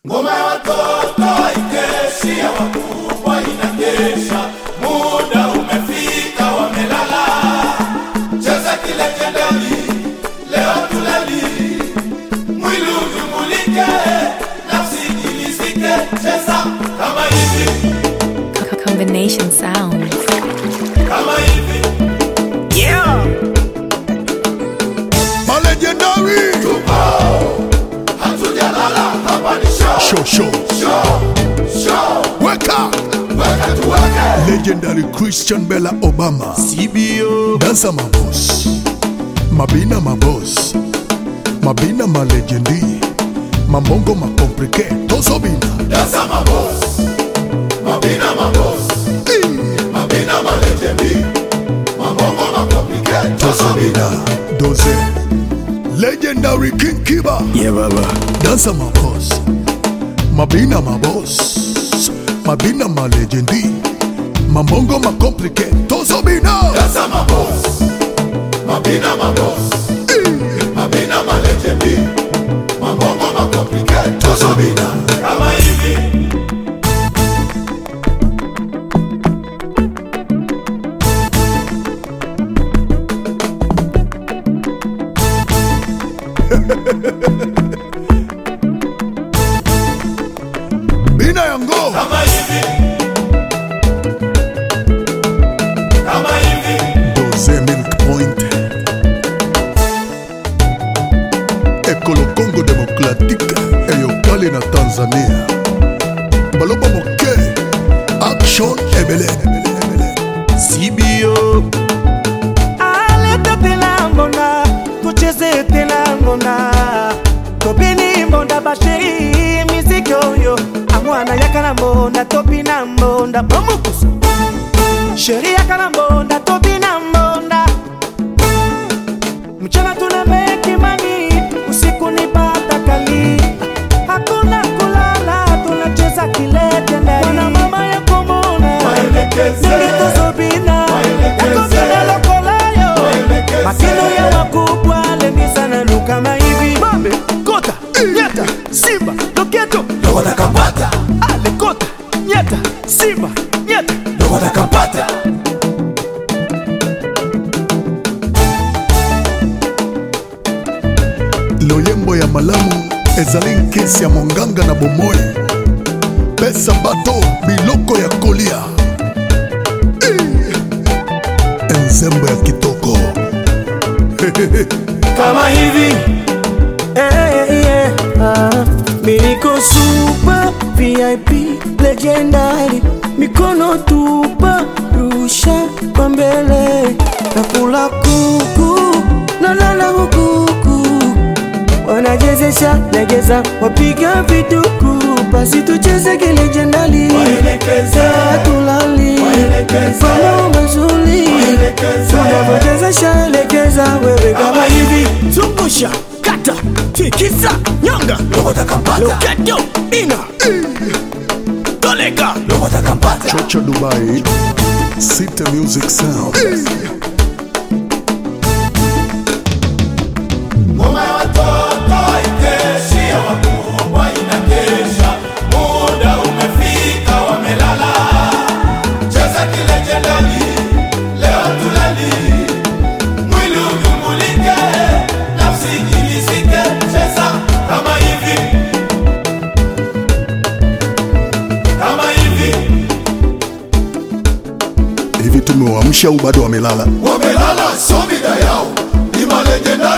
Ngoma ya watoto ikeshi ya wakubwa inakesha. Muda umefika wamelala. Cheza kile kendali, leo tulali. Mwili uvimulike, nafsi ilizike. Cheza kama hivi. Combination sounds. Kama hivi. Yeah. My legendary Tupao, hatujalala, hapa ni show. Show. Weka Weka. legendary Christian Bella Obama CBO. Dansa my boss Mabina my boss Mabina my legendi Mambongo my complicate Toso bina Dansa my boss. Mabina my boss. Mabina my legendi. Mambongo my complicate. Toso bina Doze Legendary King Kiba Yeah, baba. Dansa my boss Mabina my boss Mabina my legendi Mambongo my complicate Toso bina Dansa my boss. Mabina my boss. Mabina my legendi. Mambongo my complicate. Toso bina Kama hivi. Bina yango Kama hivi. Kama hivi. Doze Milk Point Ekolo Congo Democratique Eyokali na Tanzania Baloba moke Action ebele CBO. Aleta tena mbona, tucheze tena mbona. Topini mbonda basheri miziki oyo. Amwana yakana mbonda, topina mbonda. Bomukusa sheri yakana mbonda, topina mbonda. Mchana tunameki mani, usiku ni pata kali. Hakuna kulala, tunacheza kilete ndani. Wana mama ya kumona, Waelekeze. nilitozo bina. Waelekeze. Yakobina lokolayo, Waelekeze. makino ya wakubwa lemisa na lukama hivi. Mambe, kota, nyeta, simba, loketo. Ndo watakapata. Ale kota, nyeta, simba, nyeta. Ndo watakapata. Loyembo ya malamu ezali nkesi ya monganga na bomoi Pesa bato biloko ya kolia Enzembo ya kitoko Kama hivi. Miriko super VIP legendary, mikono tupa rusha kwa mbele, nakula kuku nalala hukuku, wanajezesha legeza wapiga vituku, basi tucheze kilegendary, Waelekeze. tulali Waelekeze. mama mazuri, Waelekeze. tunavyochezesha legeza wewe kama hivi. Zungusha, kata, tikisa, nyonga. Ndo watakapata. Loketo, ina. Toleka. Ndo watakapata. Chocha Dubai City Music Sound Ngoma ya watoto ikeshi ya wakubwa inakesha. Muda umefika wamelala. Cheza kile kendali, leo tulali. Mwili uvimulike, nafsi ilizike. Cheza kama hivi. Kama hivi. Hivi tumewamsha au bado wamelala? Wamelala, so mida yao. Ni malegendari.